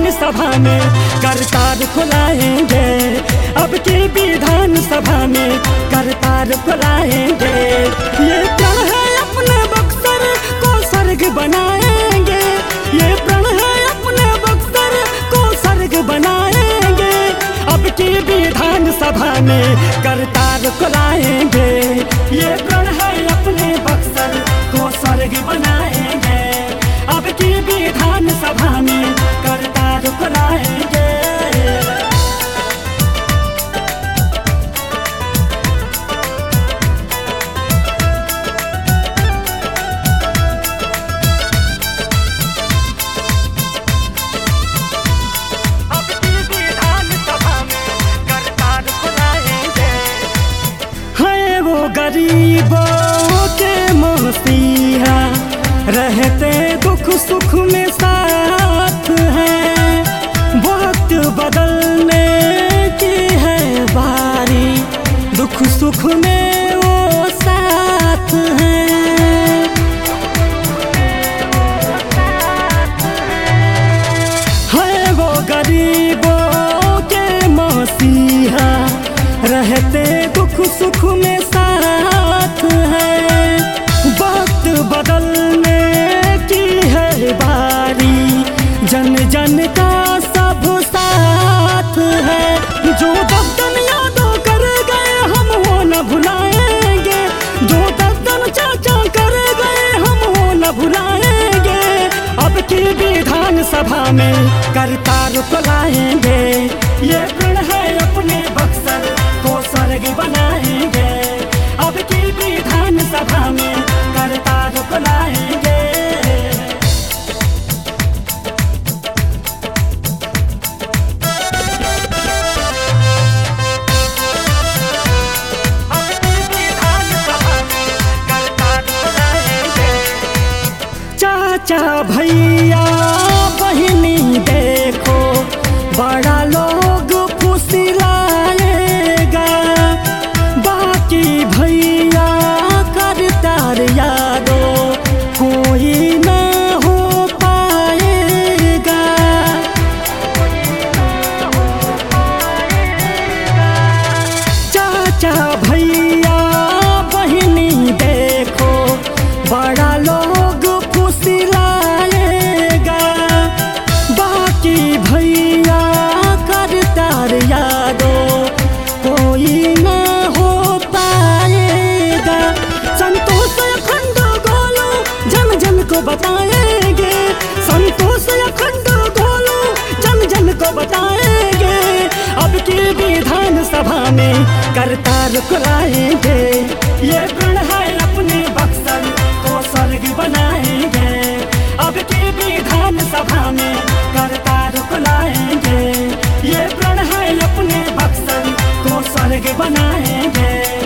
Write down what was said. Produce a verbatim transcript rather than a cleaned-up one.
विधान सभा में करतार खुलाएंगे, अब की विधान सभा में करतार खुलाएंगे। ये प्रण है अपने बक्सर को स्वर्ग बनाएंगे, ये प्रण है अपने बक्सर को स्वर्ग बनाएंगे, अब की विधान सभा में करतार खुलाएंगे। ये प्रण है अपने बक्सर को स्वर्ग बनाएंगे, अब की विधान सभा में करतार खुलाएंगे। गरीबों के मसीहा रहते दुख सुख में साथ हैं, वक्त बदलने की है बारी, दुख सुख में वो साथ हैं। है वो गरीबों के मसीहा रहते दुख सुख में साथ है, वक्त बदलने की है बारी, जन जन का सब साथ है। जो दर्दन यादों कर गए हम वो न भुलाएंगे, जो दर्दन चाचा कर गए हम वो न भुलाएंगे, अब की विधान सभा में करतार खुलाएंगे। ये प्रण है अपने बक्सर को स्वर्ग बनाएंगे, अब की विधान सभा में करतार खुलाएंगे। चाचा भैया बहिनी देखो बड़ा लोग फुसलाएगा, बाकी भैया करतार यादो कोई ना हो पाएगा। चाचा भैया बहिनी देखो बड़ा लोग फुसलाएगा, बाकी भैया करतार यादो कोई ना हो पाएगा। संतोष अखंड गोलू जन जन को बताएंगे, संतोष अखंड गोलू जन जन को बताएंगे, अब की विधान सभा में करतार खुलाएंगे। ये प्रण है अपने बक्सर को स्वर्ग बनाएंगे, अब की विधान सभा में करतार खुलाएंगे। ये प्रण है अपने बक्सर को स्वर्ग बनाएंगे।